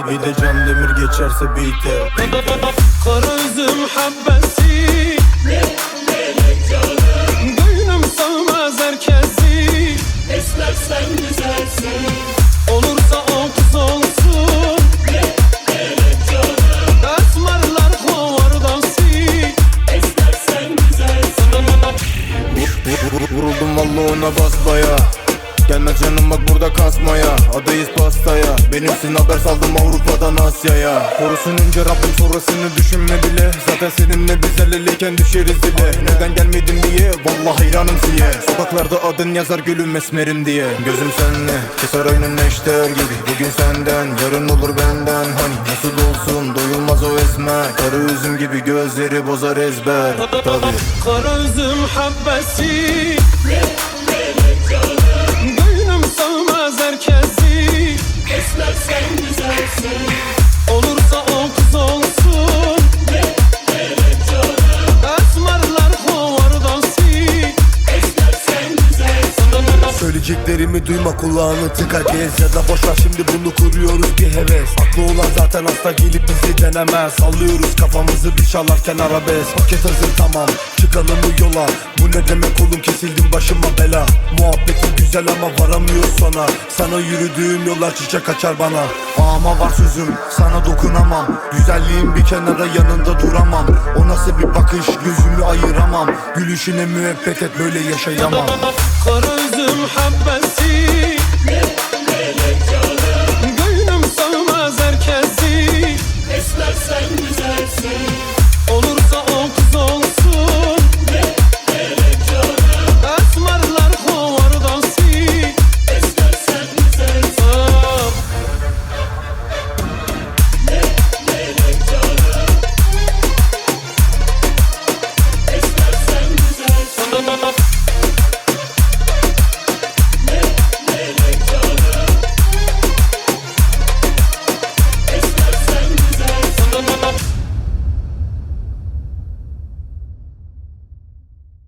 Bir de Can Demir geçerse beat'e. Kara üzüm habbesi, gönlüm sığmaz herkesi. Esmer sen güzelsin, Olursa o kız olsun, esmerler kovar dansı. esmer sen güzelsin. Vuruldum valla ona basbaya. Gelme canım bak burada kasmaya. Adayız pastaya. Benimsin haber saldım Avrupa'dan Asya'ya. Korusun önce Rabbim sonrasını düşünme bile. Zaten seninle biz el eleyken düşeriz dile. Neden gelmedin diye vallahi hayranım siye. Sokaklarda adın yazar gülüm esmerim diye. Gözüm senle keser aynı neşter gibi. Bugün senden yarın olur benden. Hani nasıl olsun doyulmaz o esmer. Kara üzüm gibi gözleri bozar ezber. Tabii. Kara üzüm habbesi, gönlüm sığmaz herkesi. Esmer sen güzelsin, Olursa o kız olsun, esmerler kovar dansı. esmer sen güzelsin. Söyleyeceklerimi duyma, kulağını tıka gez. Ya da boşver şimdi, bunu kuruyoruz bir heves. Aklı olan zaten hasta gelip bizi denemez. Sallıyoruz kafamızı bir çalarken arabesk. Paket hazır tamam, çıkalım bu yola. Bu ne demek oğlum, kesildim başıma bela. Muhabbetin güzel ama varamıyor sona. Sana yürüdüğüm yollar çiçek açar bana. Ama var sözüm, sana dokunamam. Güzelliğin bir kenara, yanında duramam. O nasıl bir bakış, gözümü ayıramam. Gülüşüne müebbet et, böyle yaşayamam. Kara üzüm habbesi, gönlüm sığmaz herkesi. Esmer sen güzelsin.